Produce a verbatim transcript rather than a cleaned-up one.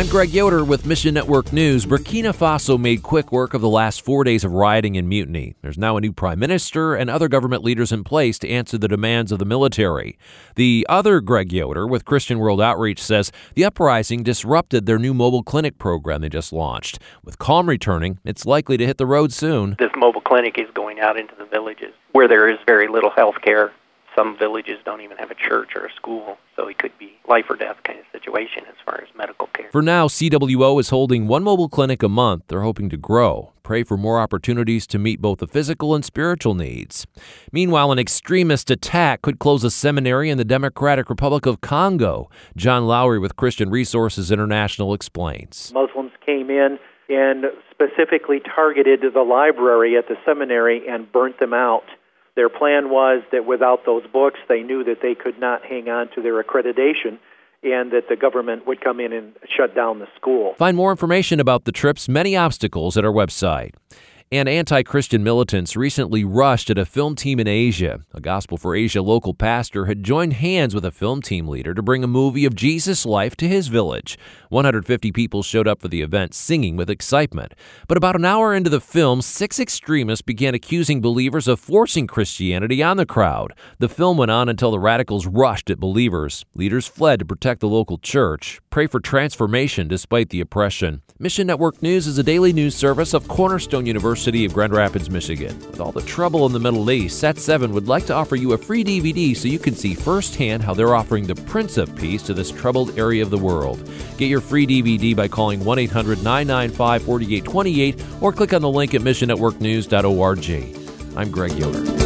I'm Greg Yoder with Mission Network News. Burkina Faso made quick work of the last four days of rioting and mutiny. There's now a new prime minister and other government leaders in place to answer the demands of the military. The other Greg Yoder with Christian World Outreach says the uprising disrupted their new mobile clinic program they just launched. With calm returning, it's likely to hit the road soon. This mobile clinic is going out into the villages where there is very little health care. Some villages don't even have a church or a school, so it could be life or death kind of situation as far as medical care. For now, C W O is holding one mobile clinic a month. They're hoping to grow. Pray for more opportunities to meet both the physical and spiritual needs. Meanwhile, an extremist attack could close a seminary in the Democratic Republic of Congo. John Lowry with Christian Resources International explains. Muslims came in and specifically targeted the library at the seminary and burnt them out. Their plan was that without those books, they knew that they could not hang on to their accreditation and that the government would come in and shut down the school. Find more information about the trip's many obstacles at our website. And anti-Christian militants recently rushed at a film team in Asia. A Gospel for Asia local pastor had joined hands with a film team leader to bring a movie of Jesus' life to his village. one hundred fifty people showed up for the event, singing with excitement. But about an hour into the film, six extremists began accusing believers of forcing Christianity on the crowd. The film went on until the radicals rushed at believers. Leaders fled to protect the local church. Pray for transformation despite the oppression. Mission Network News is a daily news service of Cornerstone University of Grand Rapids, Michigan. With all the trouble in the Middle East, Sat seven would like to offer you a free D V D so you can see firsthand how they're offering the Prince of Peace to this troubled area of the world. Get your free D V D by calling one eight hundred nine nine five four eight two eight or click on the link at mission network news dot org. I'm Greg Yoder.